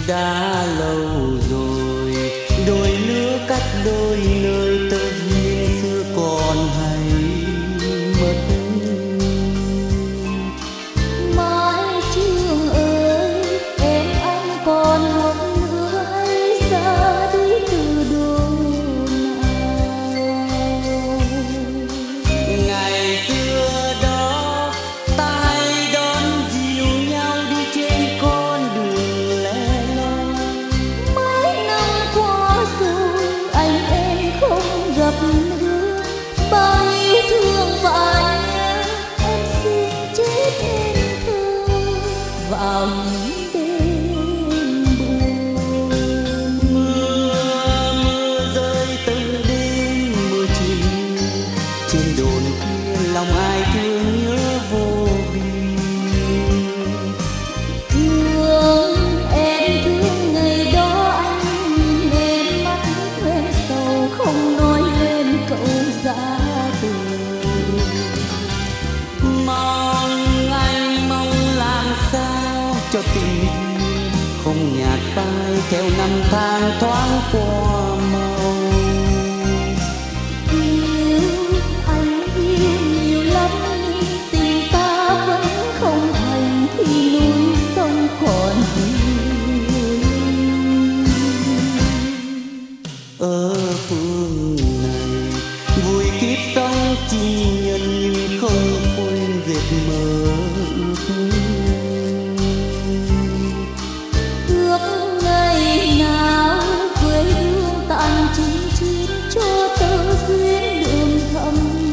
đã lâu rồi, đôi lứa cách đôi nơi tơ duyên xưa còn hay mất. Mãi Trương ơi, em anh còn học nữa hay ra đi từ đôi nào? Ngày xưa đó ta hay đón dìu nhau đi trên con đường lẻ loi. Mấy năm qua rồi anh em không gặp nữa, bao yêu thương và nhớ em xin chết em thương vào những đêm buồn. Mưa rơi từng đêm mưa chiều, trên đồn kia lòng ai thương nhớ vô biên. Thương em thương ngày đó anh em mắt quên sầu không nói lên câu giá từ. Mong anh mong làm sao cho tình duyên không nhạt phai theo năm tháng thoáng qua mau. Yêu anh yêu nhiều lắm nhưng tình ta vẫn không thành khi núi sông còn hiu. Ở phương này vui kiếp sống chi nhân nhưng không quên dệt mơ ước. Ước ngày nào quê hương tàn chinh chiến cho tơ duyên đường thăm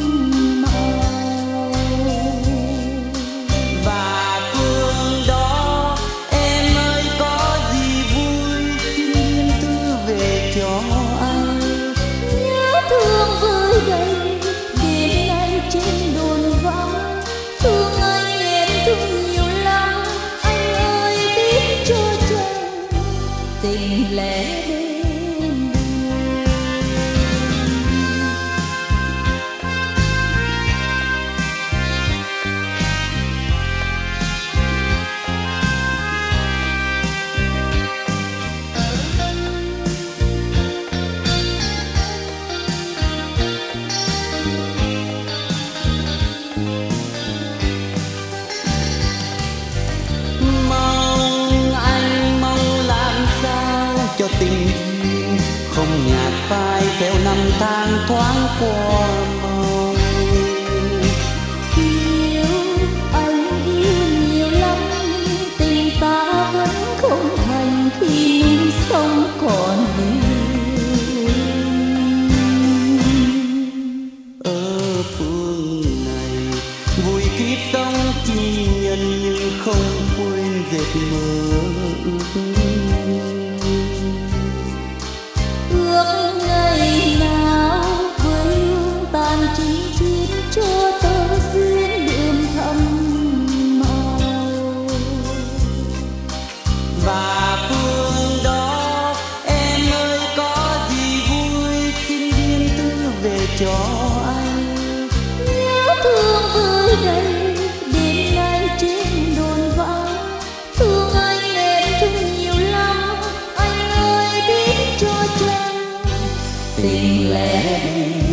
màu. Và phương đó em ơi có gì vui xin biên thư về cho anh. Nhớ thương với đầy đêm nay trên đồn vắng, thương anh em thương nhiều lắm anh ơi biết cho chăng tình lẽ đêm buồn. Mong anh mong làm sao cho tình duyên không nhạt phai theo năm tháng thoáng qua mau. Yêu anh yêu nhiều lắm nhưng tình ta vẫn không thành khi núi sông còn hiu. Ở phương này vui kiếp sống chi nhân nhưng không quên dệt mơ ước. Ước ngày nào quê hương tàn chinh chiến cho tơ duyên đường thăm màu. Và phương đó em ơi có gì vui xin biên thư về cho anh. Nhớ thương với đầy đêm nay trên đồn vắng, thương anh em thương nhiều lắm anh ơi biết cho chăng tình lẽ